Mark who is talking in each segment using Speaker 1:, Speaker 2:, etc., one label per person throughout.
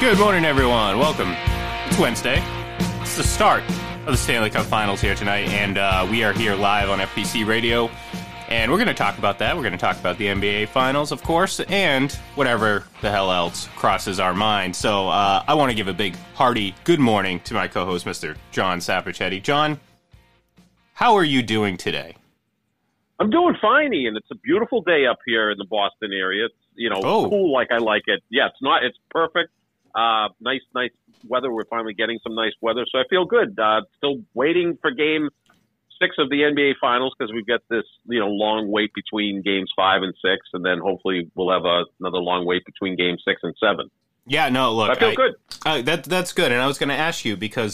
Speaker 1: Good morning, everyone. Welcome. It's Wednesday. It's the start of the Stanley Cup Finals here tonight, and we are here live on FPC Radio, and we're going to talk about that. We're going to talk about the NBA Finals, of course, and whatever the hell else crosses our mind. So I want to give a big, hearty good morning to my co-host, Mr. John Saperchetti. John, how are you doing today?
Speaker 2: I'm doing fine, Ian. It's a beautiful day up here in the Boston area. It's, cool like I like it. Yeah, it's perfect. Nice weather. We're finally getting some nice weather, so I feel good. Still waiting for Game 6 of the NBA Finals because we've got this, long wait between Games 5 and 6, and then hopefully we'll have another long wait between Game 6 and 7.
Speaker 1: Yeah, no, look,
Speaker 2: I feel good.
Speaker 1: That's good, and I was going to ask you because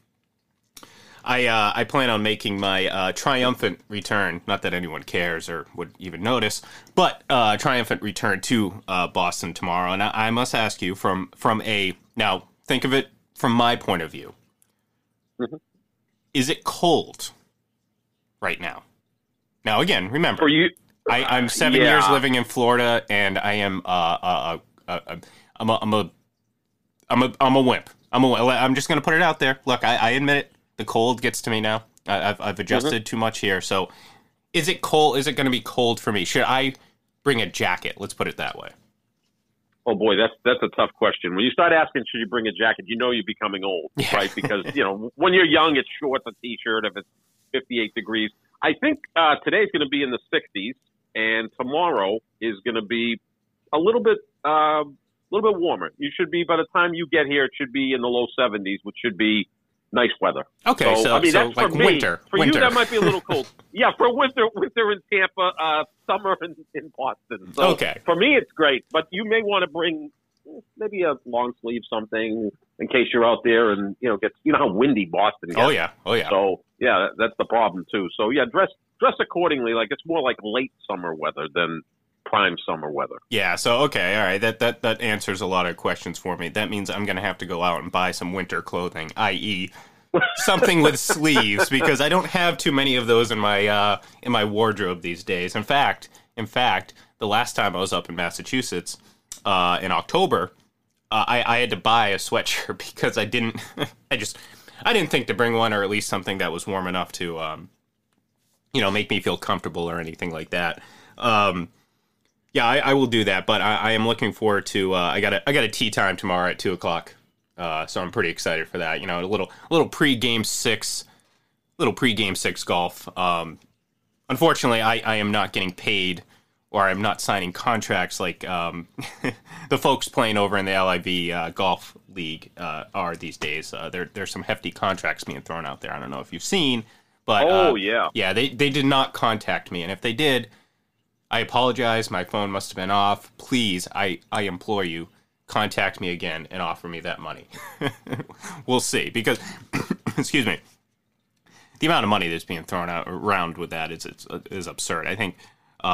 Speaker 1: I plan on making my triumphant return. Not that anyone cares or would even notice, but triumphant return to Boston tomorrow. And I must ask you from now think of it from my point of view.
Speaker 2: Mm-hmm.
Speaker 1: Is it cold right now? Now again, remember,
Speaker 2: for you,
Speaker 1: I'm 7 years living in Florida, and I am I'm a wimp. I'm just going to put it out there. Look, I admit it. The cold gets to me now. I've adjusted too much here. So is it cold? Is it going to be cold for me? Should I bring a jacket? Let's put it that way.
Speaker 2: Oh, boy, that's a tough question. When you start asking, should you bring a jacket, you're becoming old, right? Because, when you're young, it's shorts, a T-shirt if it's 58 degrees. I think today's going to be in the 60s, and tomorrow is going to be a little bit warmer. You should be, by the time you get here, it should be in the low 70s, which should be nice weather.
Speaker 1: Okay, so
Speaker 2: that's
Speaker 1: like
Speaker 2: for me.
Speaker 1: Winter.
Speaker 2: For you, that might be a little cold. Yeah, for winter in Tampa, summer in Boston. So
Speaker 1: okay.
Speaker 2: For me, it's great, but you may want to bring maybe a long sleeve something in case you're out there and gets how windy Boston gets.
Speaker 1: Oh yeah.
Speaker 2: So yeah, that's the problem too. So yeah, dress accordingly. Like it's more like late summer weather than prime summer weather.
Speaker 1: Yeah, so okay, all right. That answers a lot of questions for me. That means I'm going to have to go out and buy some winter clothing, i.e. something with sleeves, because I don't have too many of those in my wardrobe these days. In fact, the last time I was up in Massachusetts in October, I had to buy a sweatshirt because I didn't think to bring one, or at least something that was warm enough to make me feel comfortable or anything like that. Yeah, I will do that, but I am looking forward to. I got a tea time tomorrow at 2:00, so I'm pretty excited for that. A little pre-game six golf. Unfortunately, I am not getting paid, or I'm not signing contracts like the folks playing over in the LIV golf league are these days. There's some hefty contracts being thrown out there. I don't know if you've seen, but yeah, they did not contact me, and if they did, I apologize. My phone must have been off. Please, I implore you, contact me again and offer me that money. We'll see, because, excuse me, the amount of money that's being thrown around with that is absurd. I think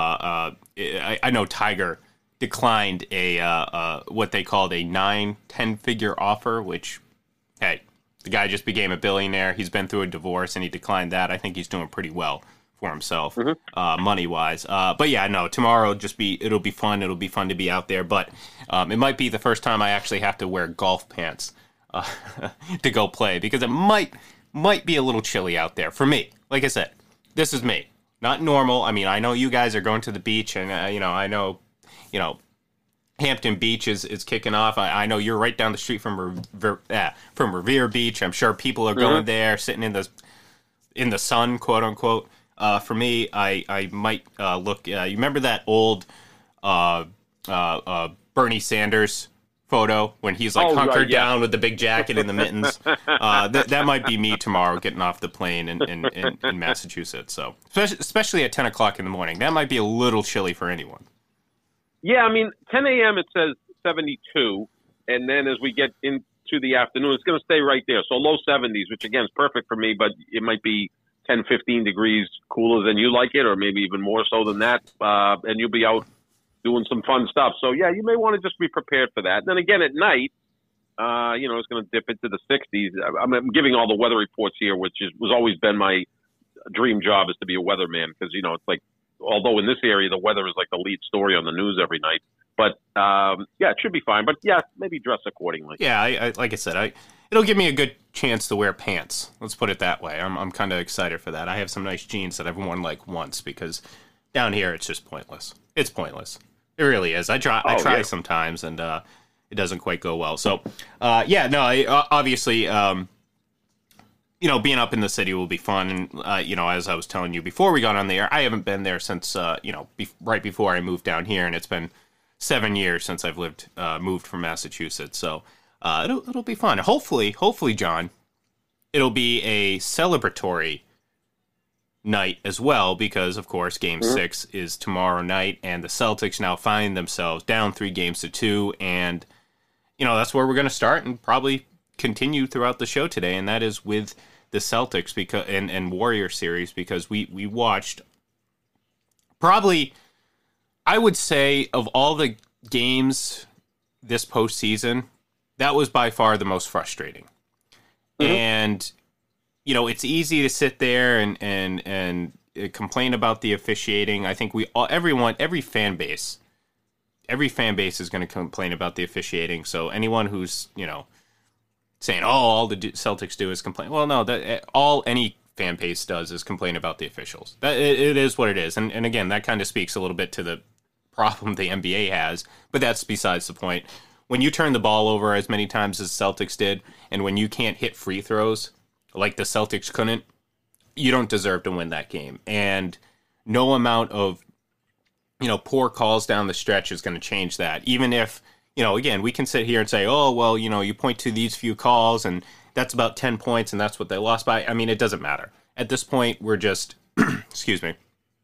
Speaker 1: I know Tiger declined a what they called a 9-10 figure offer, which, hey, the guy just became a billionaire. He's been through a divorce and he declined that. I think he's doing pretty well for himself, money-wise. But yeah, no, tomorrow it'll be fun. It'll be fun to be out there, but it might be the first time I actually have to wear golf pants to go play, because it might be a little chilly out there for me. Like I said, this is me, not normal. I mean, I know you guys are going to the beach, and I know, Hampton Beach is kicking off. I know you're right down the street from Revere Beach. I'm sure people are going there, sitting in the sun, quote unquote. For me, I might look. You remember that old Bernie Sanders photo when he's hunkered down with the big jacket and the mittens? That might be me tomorrow, getting off the plane in Massachusetts. So especially at 10:00 in the morning, that might be a little chilly for anyone.
Speaker 2: Yeah, I mean, 10 a.m. it says 72, and then as we get into the afternoon, it's going to stay right there. So low 70s, which again is perfect for me, but it might be 10, 15 degrees cooler than you like it, or maybe even more so than that, and you'll be out doing some fun stuff. So, yeah, you may want to just be prepared for that. And then again, at night, it's going to dip into the 60s. I'm giving all the weather reports here, which was always been my dream job, is to be a weatherman, because, it's like, although in this area the weather is like the lead story on the news every night, But yeah, it should be fine. But yeah, maybe dress accordingly.
Speaker 1: Yeah, I like I said, it'll give me a good chance to wear pants. Let's put it that way. I'm kind of excited for that. I have some nice jeans that I've worn like once because down here it's just pointless. It's pointless. It really is. I try sometimes and it doesn't quite go well. So obviously. Being up in the city will be fun. And, as I was telling you before we got on the air, I haven't been there since, right before I moved down here. And it's been 7 years since I've moved from Massachusetts. So it'll be fun. Hopefully, John, it'll be a celebratory night as well, because, of course, Game 6 is tomorrow night. And the Celtics now find themselves down 3-2. And, that's where we're going to start and probably continue throughout the show today, and that is with the Celtics and Warrior series, because we watched probably, I would say, of all the games this postseason, that was by far the most frustrating. And it's easy to sit there and complain about the officiating. I think every fan base is going to complain about the officiating. So anyone who's saying, all the Celtics do is complain. Well, no, all any fan base does is complain about the officials. It is what it is. And again, that kind of speaks a little bit to the problem the NBA has, but that's besides the point. When you turn the ball over as many times as Celtics did, and when you can't hit free throws like the Celtics couldn't, you don't deserve to win that game. And no amount of, poor calls down the stretch is going to change that. Even if, again, we can sit here and say, oh, well, you point to these few calls and that's about 10 points and that's what they lost by. I mean, it doesn't matter. At this point, we're just, excuse me.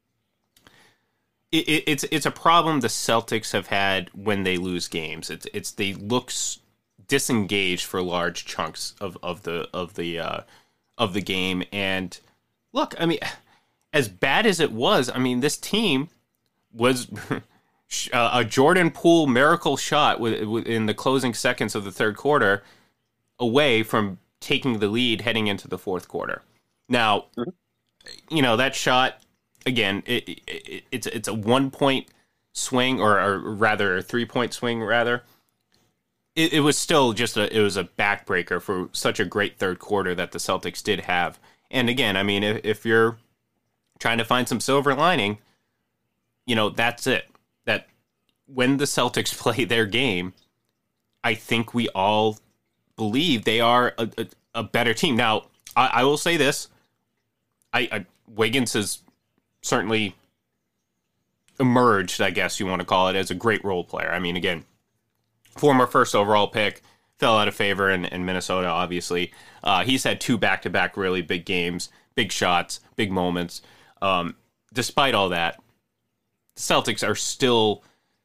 Speaker 1: It's a problem the Celtics have had when they lose games. They look disengaged for large chunks of the game. And look, I mean, as bad as it was, I mean, this team was a Jordan Poole miracle shot in the closing seconds of the third quarter away from taking the lead heading into the fourth quarter. Now, that shot, again, it's a 1-point swing, or rather a 3-point swing, rather. It was still just it was a backbreaker for such a great third quarter that the Celtics did have. And again, I mean, if you're trying to find some silver lining, that's it. That when the Celtics play their game, I think we all believe they are a better team. Now, I will say this. Wiggins has certainly emerged, I guess you want to call it, as a great role player. I mean, again, former first overall pick, fell out of favor in Minnesota, obviously. He's had 2 back-to-back really big games, big shots, big moments. Despite all that, the Celtics are still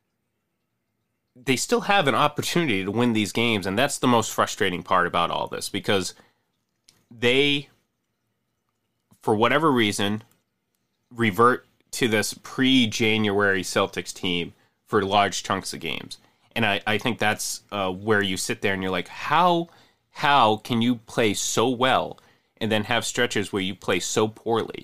Speaker 1: have an opportunity to win these games, and that's the most frustrating part about all this, because they, for whatever reason, revert to this pre-January Celtics team for large chunks of games. And I think that's where you sit there and you're like, how can you play so well and then have stretches where you play so poorly?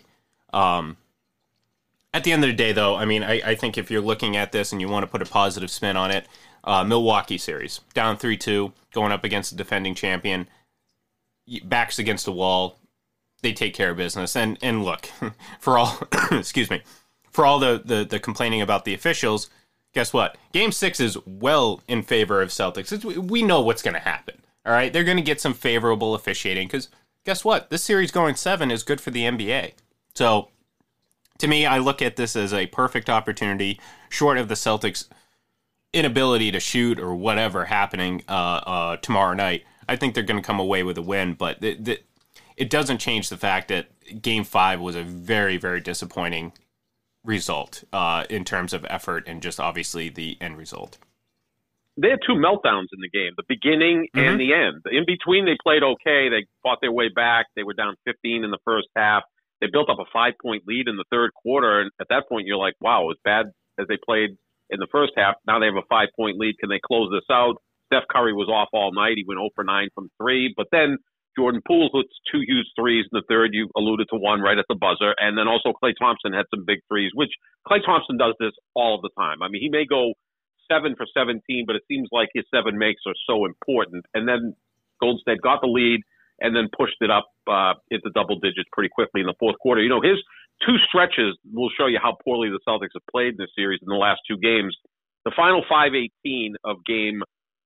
Speaker 1: At the end of the day, though, I mean, I think if you're looking at this and you want to put a positive spin on it, Milwaukee series, down 3-2, going up against the defending champion, backs against the wall, they take care of business. And look, for all, excuse me, for all the complaining about the officials, guess what? Game 6 is well in favor of Celtics. We know what's going to happen, all right? They're going to get some favorable officiating because guess what? This series going 7 is good for the NBA. So, to me, I look at this as a perfect opportunity, short of the Celtics' inability to shoot or whatever happening tomorrow night. I think they're going to come away with a win, but it doesn't change the fact that Game 5 was a very, very disappointing result in terms of effort and just obviously the end result.
Speaker 2: They had 2 meltdowns in the game, the beginning and the end. In between, they played okay. They fought their way back. They were down 15 in the first half. They built up a 5-point lead in the third quarter, and at that point, you're like, wow, as bad as they played in the first half, now they have a 5-point lead. Can they close this out? Steph Curry was off all night. He went 0 for 9 from 3, but then Jordan Poole hits 2 huge threes in the third. You alluded to one right at the buzzer, and then also Klay Thompson had some big threes, which Klay Thompson does this all the time. I mean, he may go 7 for 17, but it seems like his 7 makes are so important. And then Golden State got the lead and then pushed it up into double digits pretty quickly in the fourth quarter. You know, his 2 stretches will show you how poorly the Celtics have played in this series in the last 2 games. The final 5:18 of game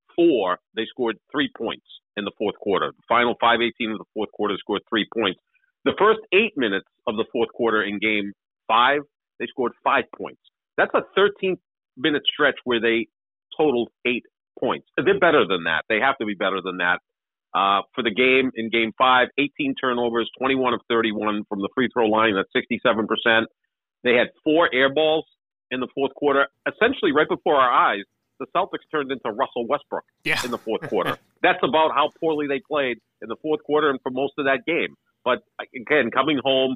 Speaker 2: 4, they scored 3 points in the fourth quarter. The final 5:18 of the fourth quarter scored 3 points. The first 8 minutes of the fourth quarter in game 5, they scored 5 points. That's a 13-minute stretch where they totaled 8 points. They're better than that. They have to be better than that. For the game, in game 5, 18 turnovers, 21 of 31 from the free throw line. That's 67%. They had 4 air balls in the fourth quarter. Essentially, right before our eyes, the Celtics turned into Russell Westbrook in the fourth quarter. That's about how poorly they played in the fourth quarter and for most of that game. But again, coming home,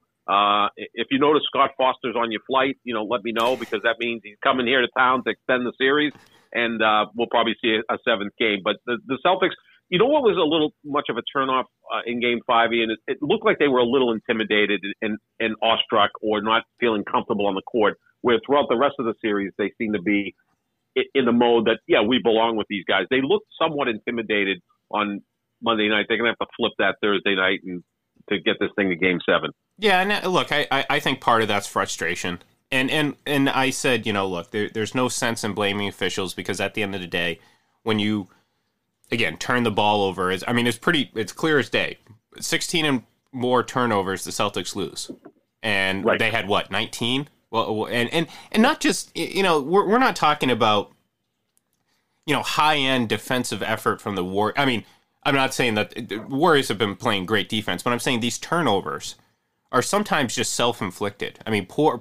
Speaker 2: if you notice Scott Foster's on your flight, you know, let me know, because that means he's coming here to town to extend the series, and we'll probably see a 7th game. But the Celtics, you know what was a little much of a turnoff in Game 5, Ian? It looked like they were a little intimidated and awestruck or not feeling comfortable on the court, where throughout the rest of the series they seem to be in the mode that, yeah, we belong with these guys. They looked somewhat intimidated on Monday night. They're going to have to flip that Thursday night and to get this thing to Game 7.
Speaker 1: Yeah, and look, I think part of that's frustration. And I said, you know, look, there's no sense in blaming officials, because at the end of the day, when you, again, turn the ball over, it's clear as day. 16 and more turnovers, the Celtics lose. And They had, 19? Well, and not just, you know, we're not talking about, you know, high-end defensive effort from the Warriors. I mean, I'm not saying that the Warriors have been playing great defense, but I'm saying these turnovers are sometimes just self-inflicted. I mean, poor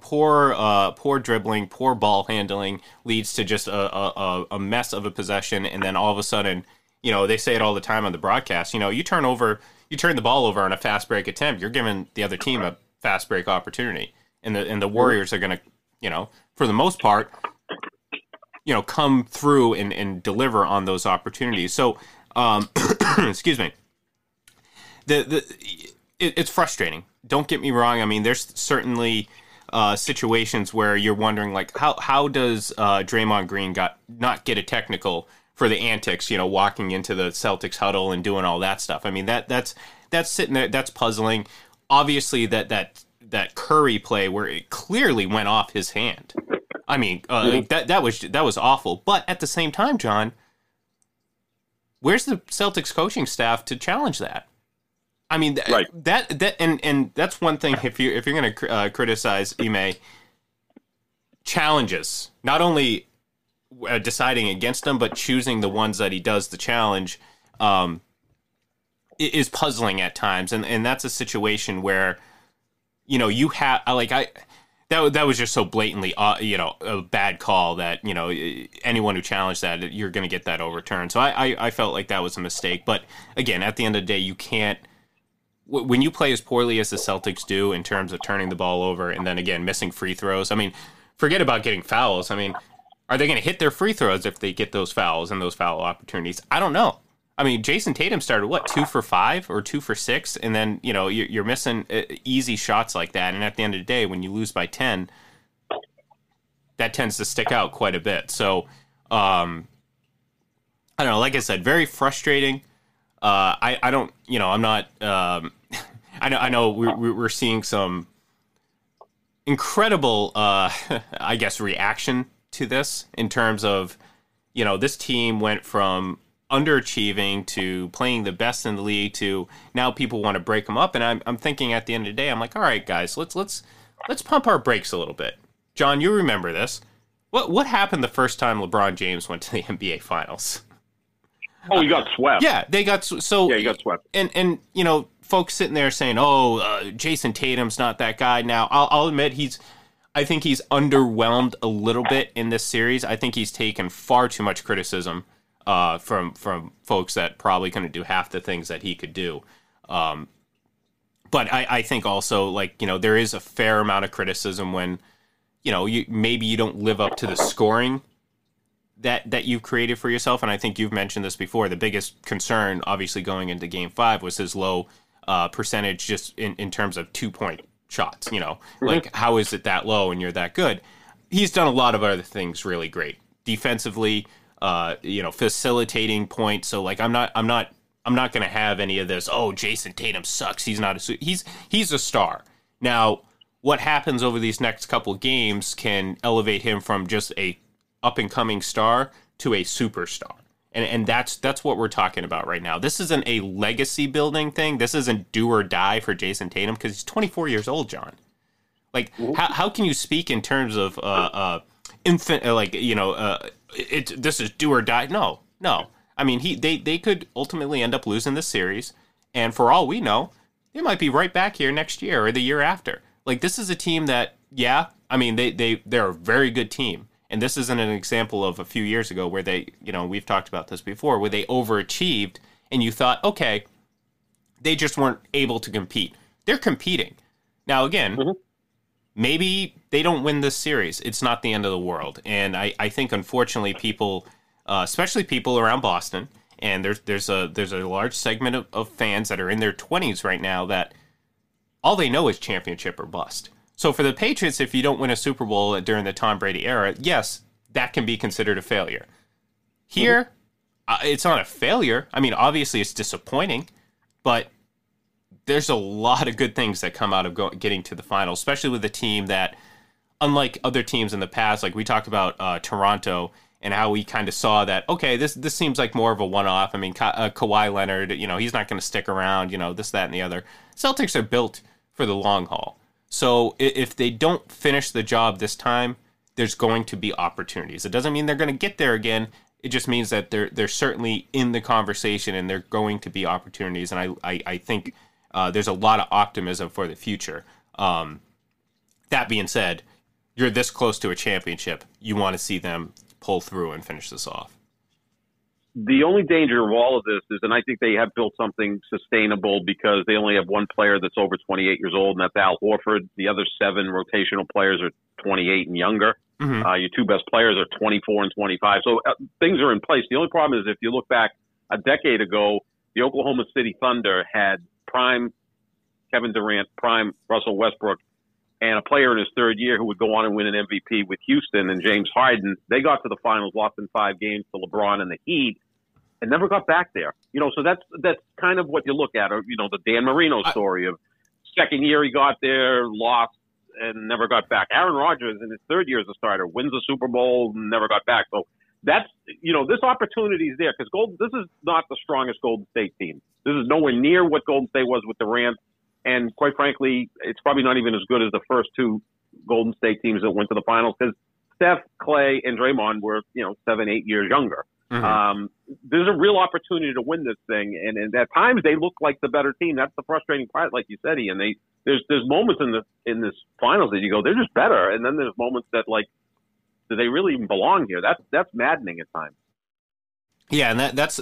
Speaker 1: dribbling, poor ball handling leads to just a mess of a possession, and then all of a sudden, you know, they say it all the time on the broadcast. You know, you turn the ball over on a fast break attempt, you're giving the other team a fast break opportunity, and the Warriors are going to, you know, for the most part, you know, come through and deliver on those opportunities. So, excuse me. It's frustrating. Don't get me wrong. I mean, there's certainly situations where you're wondering, like, how does Draymond Green not get a technical for the antics, you know, walking into the Celtics huddle and doing all that stuff. I mean, that's sitting there, that's puzzling. Obviously, that Curry play where it clearly went off his hand. I mean, that was awful. But at the same time, John, where's the Celtics coaching staff to challenge that? I mean, and that's one thing. If you're going to criticize Ime, challenges, not only deciding against them, but choosing the ones that he does the challenge, is puzzling at times, and that's a situation where, you know, you have that was just so blatantly you know, a bad call that, you know, anyone who challenged that, you're going to get that overturned. So I felt like that was a mistake. But again, at the end of the day, you can't. When you play as poorly as the Celtics do in terms of turning the ball over and then, again, missing free throws, I mean, forget about getting fouls. I mean, are they going to hit their free throws if they get those fouls and those foul opportunities? I don't know. I mean, Jason Tatum started, 2 for 5 or 2 for 6? And then, you know, you're missing easy shots like that. And at the end of the day, when you lose by 10, that tends to stick out quite a bit. So, I don't know. Like I said, very frustrating. I don't, you know, I'm not, I know we're seeing some incredible, I guess, reaction to this in terms of, you know, this team went from underachieving to playing the best in the league to now people want to break them up. And I'm thinking at the end of the day, I'm like, all right, guys, let's pump our brakes a little bit. John, you remember this. What happened the first time LeBron James went to the NBA Finals?
Speaker 2: Oh, he got swept.
Speaker 1: Yeah, he got swept. And you know, folks sitting there saying, Jason Tatum's not that guy. Now, I'll admit I think he's underwhelmed a little bit in this series. I think he's taken far too much criticism from folks that probably couldn't do half the things that he could do. But I think also, like, you know, there is a fair amount of criticism when, you know, maybe you don't live up to the scoring that you've created for yourself. And I think you've mentioned this before. The biggest concern, obviously, going into Game 5 was his low percentage just in terms of 2-point shots. You know, like, how is it that low and you're that good? He's done a lot of other things really great defensively, facilitating points. So like I'm not going to have any of this. Oh, Jason Tatum sucks. He's not he's a star. Now, what happens over these next couple games can elevate him from just a up and coming star to a superstar. And that's what we're talking about right now. This isn't a legacy building thing. This isn't do or die for Jason Tatum because he's 24 years old, John. Like, how can you speak in terms of infant? This is do or die. No. I mean, they could ultimately end up losing this series, and for all we know, they might be right back here next year or the year after. Like, this is a team that, they're a very good team. And this isn't an example of a few years ago where they, we've talked about this before, where they overachieved and you thought, okay, they just weren't able to compete. They're competing. Now, again, maybe they don't win this series. It's not the end of the world. And I think, unfortunately, people, especially people around Boston, and there's a large segment of fans that are in their 20s right now that all they know is championship or bust. So for the Patriots, if you don't win a Super Bowl during the Tom Brady era, yes, that can be considered a failure. Here, it's not a failure. I mean, obviously it's disappointing, but there's a lot of good things that come out of getting to the finals, especially with a team that, unlike other teams in the past, like we talked about Toronto and how we kind of saw that, okay, this seems like more of a one-off. I mean, Kawhi Leonard, he's not going to stick around, this, that, and the other. Celtics are built for the long haul. So if they don't finish the job this time, there's going to be opportunities. It doesn't mean they're going to get there again. It just means that they're certainly in the conversation and they're going to be opportunities. And I think there's a lot of optimism for the future. That being said, you're this close to a championship. You want to see them pull through and finish this off.
Speaker 2: The only danger of all of this is, and I think they have built something sustainable because they only have one player that's over 28 years old, and that's Al Horford. The other 7 rotational players are 28 and younger. Your 2 best players are 24 and 25. So things are in place. The only problem is if you look back a decade ago, the Oklahoma City Thunder had prime Kevin Durant, prime Russell Westbrook, and a player in his third year who would go on and win an MVP with Houston and James Harden. They got to the finals, lost in 5 games to LeBron and the Heat, and never got back there. So that's kind of what you look at, or the Dan Marino story of second year he got there, lost, and never got back. Aaron Rodgers in his third year as a starter wins the Super Bowl and never got back. So that's this opportunity is there because this is not the strongest Golden State team. This is nowhere near what Golden State was with Durant. And quite frankly, it's probably not even as good as the first 2 Golden State teams that went to the finals because Steph, Clay, and Draymond were, 7, 8 years younger. There's a real opportunity to win this thing. And at times they look like the better team. That's the frustrating part, like you said, Ian. There's moments in this finals that you go, they're just better. And then there's moments that do they really even belong here? That's maddening at times.
Speaker 1: Yeah. And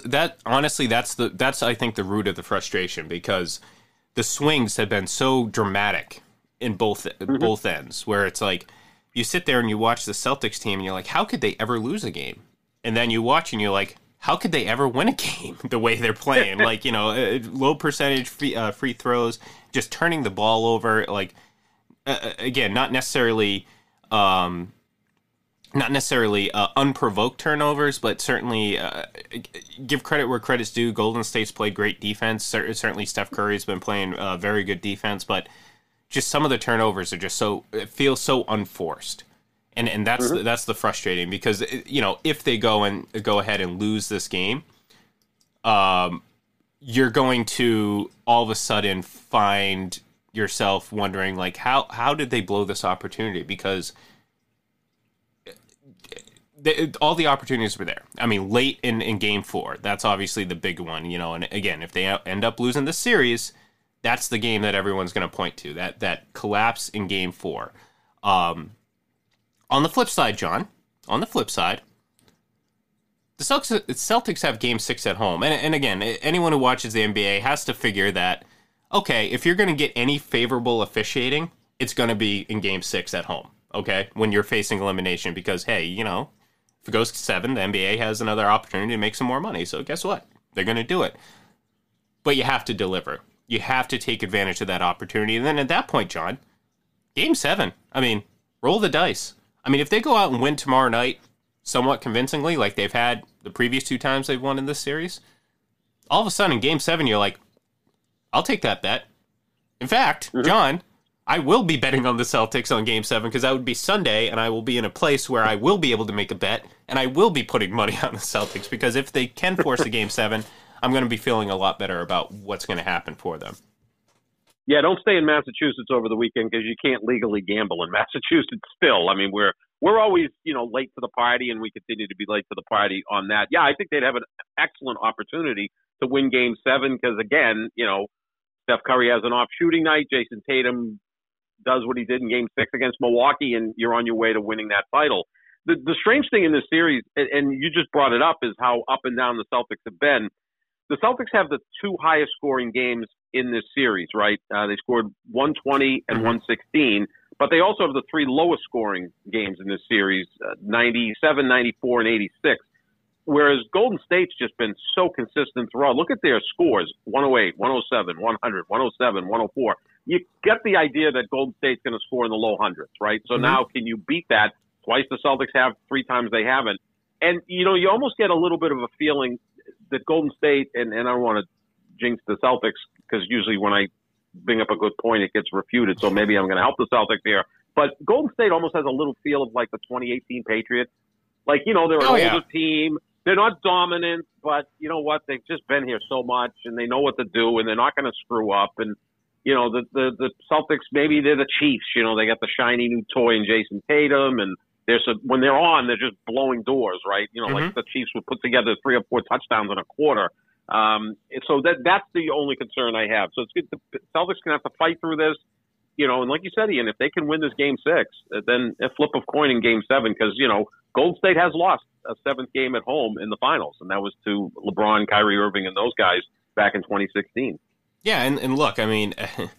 Speaker 1: that's I think the root of the frustration because the swings have been so dramatic in both ends, where it's like you sit there and you watch the Celtics team and you're like, how could they ever lose a game? And then you watch and you're like, how could they ever win a game the way they're playing? Like, low percentage free throws, just turning the ball over. Like, again, not necessarily unprovoked turnovers, but certainly give credit where credit's due. Golden State's played great defense. Certainly Steph Curry's been playing very good defense, but just some of the turnovers are just it feels so unforced. And that's the frustrating because, if they go ahead and lose this game, you're going to all of a sudden find yourself wondering, like, how did they blow this opportunity? Because all the opportunities were there. I mean, late in Game 4, that's obviously the big one, and again, if they end up losing the series, that's the game that everyone's going to point to, that collapse in Game 4. On the flip side, John, the Celtics have Game 6 at home. And again, anyone who watches the NBA has to figure that, okay, if you're going to get any favorable officiating, it's going to be in Game 6 at home, okay, when you're facing elimination. Because, hey, if it goes to 7, the NBA has another opportunity to make some more money. So guess what? They're going to do it. But you have to deliver. You have to take advantage of that opportunity. And then at that point, John, Game 7, I mean, roll the dice. I mean, if they go out and win tomorrow night, somewhat convincingly, like they've had the previous 2 times they've won in this series, all of a sudden in Game 7, you're like, I'll take that bet. In fact, John, I will be betting on the Celtics on Game 7 because that would be Sunday, and I will be in a place where I will be able to make a bet, and I will be putting money on the Celtics because if they can force a Game 7, I'm going to be feeling a lot better about what's going to happen for them.
Speaker 2: Yeah, don't stay in Massachusetts over the weekend because you can't legally gamble in Massachusetts still. I mean, we're always, late to the party, and we continue to be late to the party on that. Yeah, I think they'd have an excellent opportunity to win Game 7 because, again, Steph Curry has an off shooting night. Jason Tatum does what he did in Game 6 against Milwaukee, and you're on your way to winning that title. The strange thing in this series, and you just brought it up, is how up and down the Celtics have been. The Celtics have the 2 highest scoring games in this series, right? They scored 120 and 116, but they also have the 3 lowest scoring games in this series, 97, 94, and 86. Whereas Golden State's just been so consistent throughout. Look at their scores, 108, 107, 100, 107, 104. You get the idea that Golden State's going to score in the low hundreds, right? So now can you beat that? Twice the Celtics have, 3 times they haven't. And, you almost get a little bit of a feeling that Golden State, and I don't want to jinx the Celtics because usually when I bring up a good point, it gets refuted. So maybe I'm going to help the Celtics here. But Golden State almost has a little feel of like the 2018 Patriots. Like, they're an older team. They're not dominant, but you know what? They've just been here so much, and they know what to do, and they're not going to screw up. And, the Celtics, maybe they're the Chiefs. They got the shiny new toy in Jason Tatum, and when they're on, they're just blowing doors, right? Like the Chiefs would put together 3 or 4 touchdowns in a quarter. So that's the only concern I have. So it's good. The Celtics can have to fight through this, and like you said, Ian, if they can win this Game 6, then a flip of coin in Game 7, because, Golden State has lost a 7th game at home in the finals, and that was to LeBron, Kyrie Irving, and those guys back in 2016.
Speaker 1: Yeah, and look, I mean,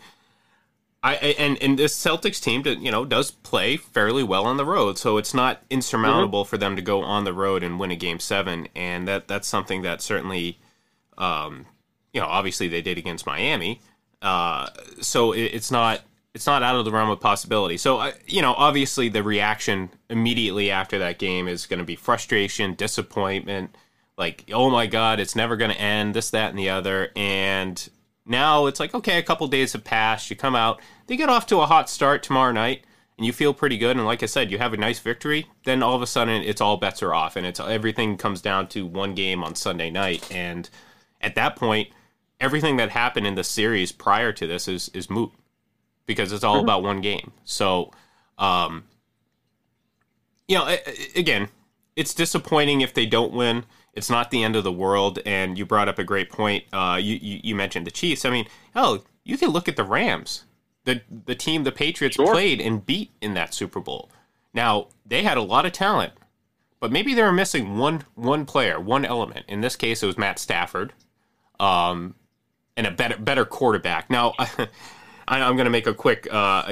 Speaker 1: and this Celtics team, does play fairly well on the road, so it's not insurmountable for them to go on the road and win a Game 7, and that's something that certainly, obviously they did against Miami, so it's not out of the realm of possibility. So, obviously the reaction immediately after that game is going to be frustration, disappointment, like, oh my God, it's never going to end, this, that, and the other. And now it's like, okay, a couple days have passed, you come out, they get off to a hot start tomorrow night, and you feel pretty good. And like I said, you have a nice victory, then all of a sudden it's all bets are off, and everything comes down to one game on Sunday night. And at that point, everything that happened in the series prior to this is moot, because it's all about one game. So, again, it's disappointing if they don't win. It's not the end of the world. And you brought up a great point. You mentioned the Chiefs. I mean, you can look at the Rams, the team the Patriots played and beat in that Super Bowl. Now, they had a lot of talent, but maybe they were missing one player, one element. In this case, it was Matt Stafford, and a better quarterback. Now, I'm going to make a quick,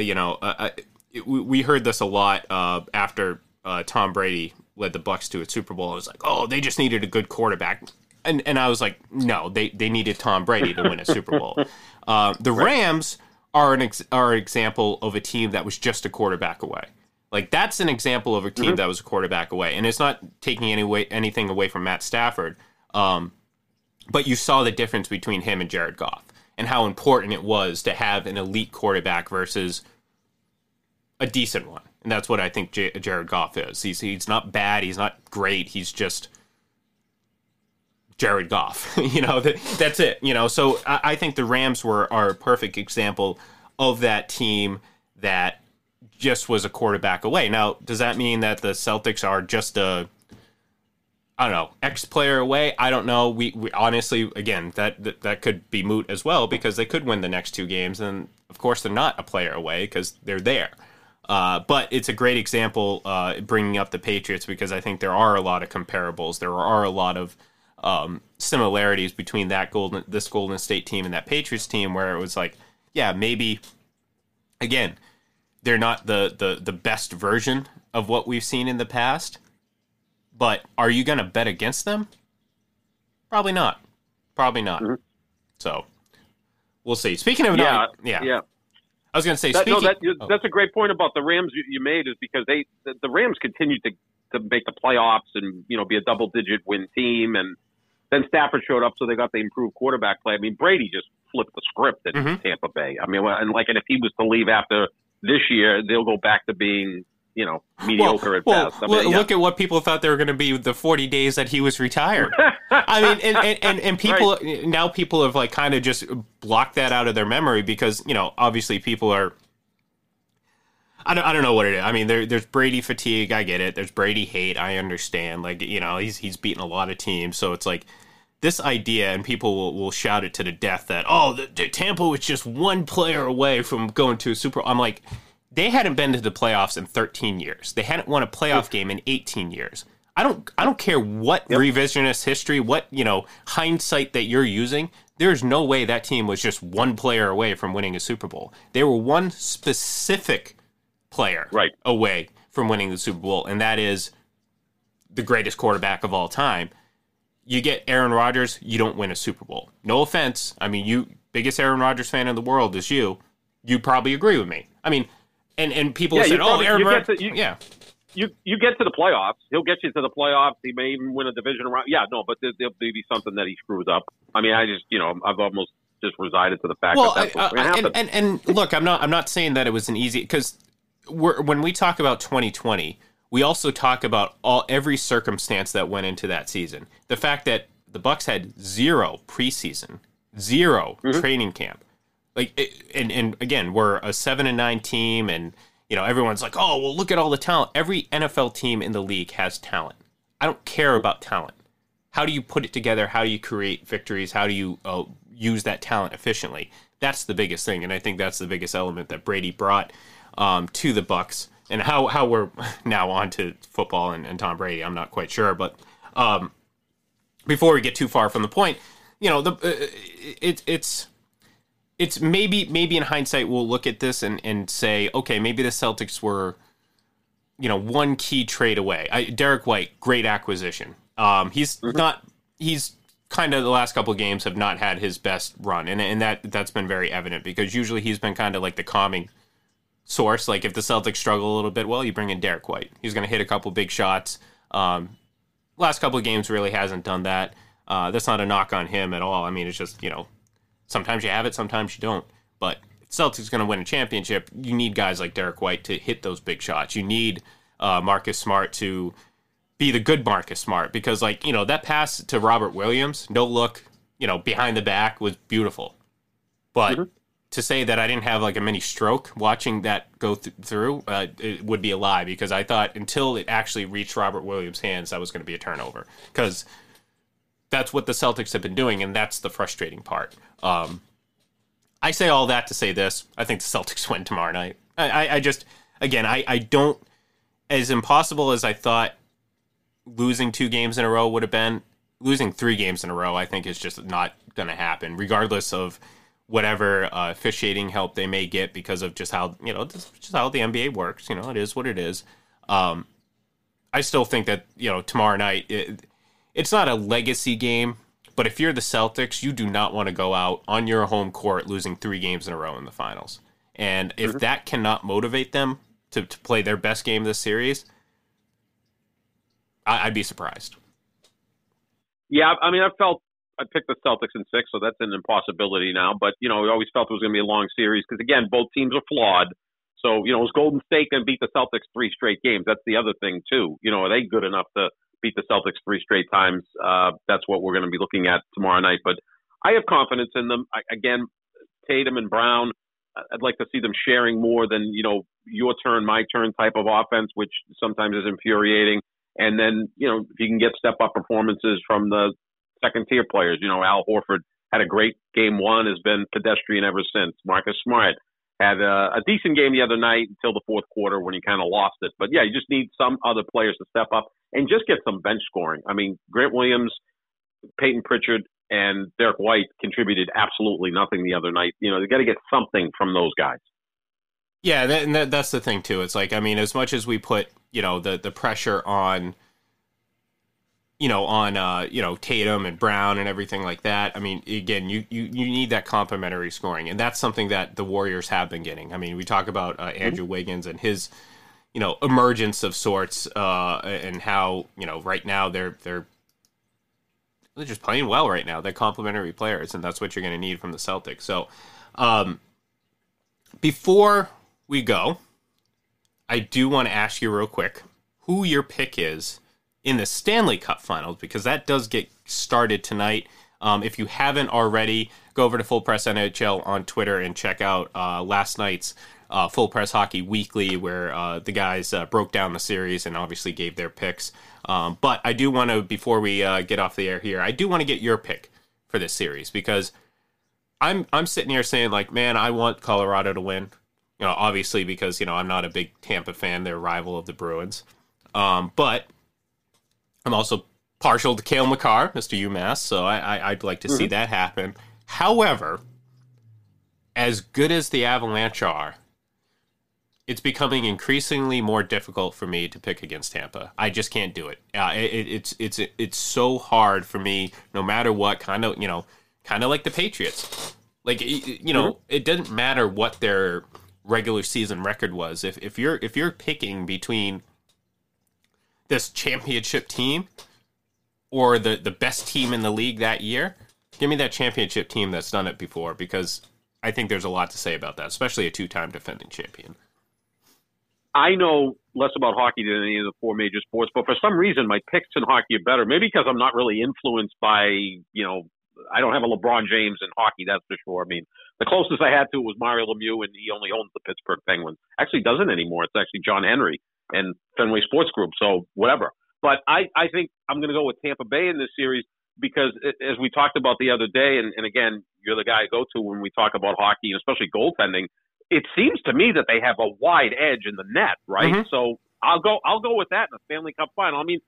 Speaker 1: we heard this a lot after Tom Brady led the Bucs to a Super Bowl. It was like, oh, they just needed a good quarterback. And I was like, no, they needed Tom Brady to win a Super Bowl. The Rams are an example of a team that was just a quarterback away. Like, that's an example of a team that was a quarterback away. And it's not taking anything away from Matt Stafford. But you saw the difference between him and Jared Goff, and how important it was to have an elite quarterback versus a decent one. And that's what I think Jared Goff is. He's not bad. He's not great. He's just Jared Goff. That's it. So I think the Rams are a perfect example of that team that just was a quarterback away. Now, does that mean that the Celtics are just X player away? I don't know. We honestly, again, that could be moot as well, because they could win the next 2 games, and of course they're not a player away because they're there. But it's a great example bringing up the Patriots, because I think there are a lot of comparables. There are a lot of similarities between this Golden State team and that Patriots team, where it was like, yeah, maybe, again, they're not the best version of what we've seen in the past. But are you going to bet against them? Probably not. Mm-hmm. So we'll see. Speaking of
Speaker 2: yeah.
Speaker 1: I was going to say,
Speaker 2: that's a great point about the Rams you made, is because the Rams continue to to make the playoffs and, be a double-digit win team. And then Stafford showed up, so they got the improved quarterback play. I mean, Brady just flipped the script in Tampa Bay. I mean, and if he was to leave after this year, they'll go back to being, mediocre at best.
Speaker 1: Look at what people thought they were going to be the 40 days that he was retired. I mean, and people right. Now people have like kind of just blocked that out of their memory because, obviously people are, I don't know what it is. I mean, there's Brady fatigue. I get it. There's Brady hate. I understand. Like, he's beaten a lot of teams. So it's like this idea, and people will shout it to the death that, the Tampa was just one player away from going to a Super Bowl. I'm like, they hadn't been to the playoffs in 13 years. They hadn't won a playoff game in 18 years. I don't care what revisionist history, what, hindsight that you're using. There's no way that team was just one player away from winning a Super Bowl. They were one specific player away from winning the Super Bowl, and that is the greatest quarterback of all time. You get Aaron Rodgers, you don't win a Super Bowl. No offense. I mean, biggest Aaron Rodgers fan in the world is you. You'd probably agree with me. I mean, and people said, Aaron Rodgers.
Speaker 2: You get to the playoffs. He'll get you to the playoffs. He may even win a division round. Yeah, no, but there'll be something that he screws up. I mean, I just, I've almost just resided to the fact that that's what's going to happen.
Speaker 1: And look, I'm not saying that it was an easy, because when we talk about 2020, we also talk about every circumstance that went into that season. The fact that the Bucs had zero preseason, zero training camp. And again, we're a 7-9 team, and everyone's like, oh, well, look at all the talent. Every NFL team in the league has talent. I don't care about talent. How do you put it together? How do you create victories? How do you use that talent efficiently? That's the biggest thing, and I think that's the biggest element that Brady brought to the Bucs. And how we're now on to football and Tom Brady, I'm not quite sure. But before we get too far from the point, it's maybe in hindsight we'll look at this and say, okay, maybe the Celtics were, one key trade away. Derek White, great acquisition. He's kind of the last couple of games have not had his best run, and that's been very evident because usually he's been kind of like the calming source. Like if the Celtics struggle a little bit, well, you bring in Derek White. He's going to hit a couple big shots. Last couple of games really hasn't done that. That's not a knock on him at all. I mean, it's just, sometimes you have it, sometimes you don't. But if Celtics going to win a championship, you need guys like Derek White to hit those big shots. You need Marcus Smart to be the good Marcus Smart because, that pass to Robert Williams, no look, behind the back was beautiful. But to say that I didn't have a mini stroke watching that go through, it would be a lie because I thought until it actually reached Robert Williams' hands, that was going to be a turnover because that's what the Celtics have been doing, and that's the frustrating part. I say all that to say this. I think the Celtics win tomorrow night. I just, again, I don't, as impossible as I thought losing 2 games in a row would have been, losing 3 games in a row I think is just not going to happen, regardless of whatever officiating help they may get because of just how, just how the NBA works. It is what it is. I still think that, tomorrow night, it's not a legacy game, but if you're the Celtics, you do not want to go out on your home court losing 3 games in a row in the finals. And if that cannot motivate them to play their best game this series, I'd be surprised.
Speaker 2: Yeah, I mean, I picked the Celtics in 6, so that's an impossibility now. But, we always felt it was going to be a long series because, again, both teams are flawed. So, is Golden State going to beat the Celtics 3 straight games? That's the other thing, too. Are they good enough to beat the Celtics 3 straight times? That's what we're going to be looking at tomorrow night. But I have confidence in them. Again, Tatum and Brown, I'd like to see them sharing more than, your turn, my turn type of offense, which sometimes is infuriating. And then, if you can get step-up performances from the second-tier players, Al Horford had a great game 1, has been pedestrian ever since. Marcus Smart had a decent game the other night until the fourth quarter when he kind of lost it. But, yeah, you just need some other players to step up and just get some bench scoring. I mean, Grant Williams, Peyton Pritchard, and Derek White contributed absolutely nothing the other night. They got to get something from those guys.
Speaker 1: Yeah, that's the thing, too. It's like, I mean, as much as we put, the pressure on, Tatum and Brown and everything like that. I mean, again, you need that complementary scoring, and that's something that the Warriors have been getting. I mean, we talk about Andrew Wiggins and his emergence of sorts, and how, right now they're just playing well right now. They're complementary players, and that's what you're going to need from the Celtics. So, before we go, I do want to ask you real quick who your pick is in the Stanley Cup Finals, because that does get started tonight. If you haven't already, go over to Full Press NHL on Twitter and check out last night's Full Press Hockey Weekly, where the guys broke down the series and obviously gave their picks. But I do want to, before we get off the air here, I do want to get your pick for this series, because I'm sitting here saying, like, man, I want Colorado to win. Obviously because, I'm not a big Tampa fan. They're a rival of the Bruins. But I'm also partial to Cale Makar, Mr. UMass, so I'd like to see that happen. However, as good as the Avalanche are, it's becoming increasingly more difficult for me to pick against Tampa. I just can't do it. It's so hard for me, no matter what. Kind of like the Patriots. Like, it doesn't matter what their regular season record was. If you're picking between this championship team or the best team in the league that year, give me that championship team that's done it before, because I think there's a lot to say about that, especially a two-time defending champion.
Speaker 2: I know less about hockey than any of the four major sports, but for some reason my picks in hockey are better. Maybe because I'm not really influenced by, I don't have a LeBron James in hockey, that's for sure. I mean, the closest I had to was Mario Lemieux, and he only owns the Pittsburgh Penguins. Actually doesn't anymore. It's actually John Henry and Fenway Sports Group, so whatever. But I think I'm going to go with Tampa Bay in this series because, as we talked about the other day, and again, you're the guy I go to when we talk about hockey, and especially goaltending, it seems to me that they have a wide edge in the net, right? Mm-hmm. So I'll go with that in the Stanley Cup final. I mean,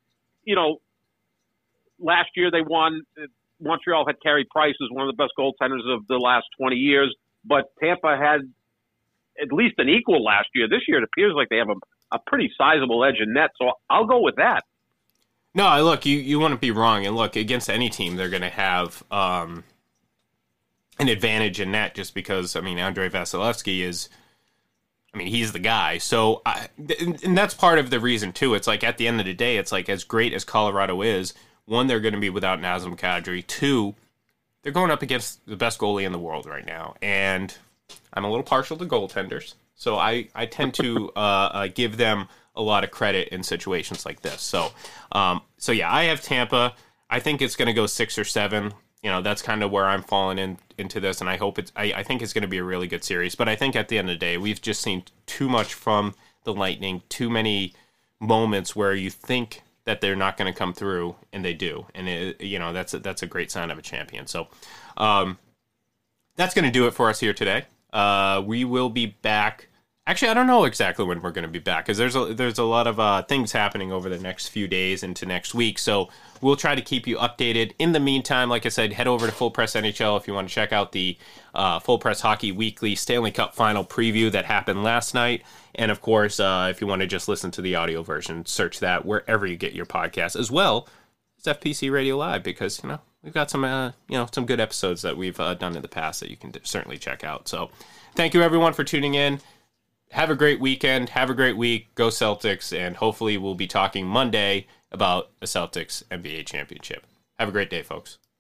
Speaker 2: last year they won. Montreal had Carey Price as one of the best goaltenders of the last 20 years, but Tampa had at least an equal last year. This year it appears like they have a pretty sizable edge in net, so I'll go with that.
Speaker 1: No, look, you wouldn't be wrong. And look, against any team, they're going to have an advantage in net just because, Andrei Vasilevsky he's the guy. So, and that's part of the reason, too. It's like, at the end of the day, it's like, as great as Colorado is, one, they're going to be without Nazem Kadri. Two, they're going up against the best goalie in the world right now. And I'm a little partial to goaltenders, so I tend to give them a lot of credit in situations like this. So yeah, I have Tampa. I think it's going to go 6 or 7. That's kind of where I'm falling into this, and I hope I think it's going to be a really good series. But I think at the end of the day, we've just seen too much from the Lightning, too many moments where you think that they're not going to come through, and they do. And that's a great sign of a champion. So that's going to do it for us here today. We will be back. Actually, I don't know exactly when we're going to be back, because there's a lot of things happening over the next few days into next week. So we'll try to keep you updated. In the meantime, like I said, head over to Full Press NHL if you want to check out the Full Press Hockey Weekly Stanley Cup Final preview that happened last night. And of course, if you want to just listen to the audio version, search that wherever you get your podcasts, as well as FPC Radio Live, because we've got some some good episodes that we've done in the past that you can certainly check out. So thank you everyone for tuning in. Have a great weekend. Have a great week. Go Celtics. And hopefully we'll be talking Monday about a Celtics NBA championship. Have a great day, folks.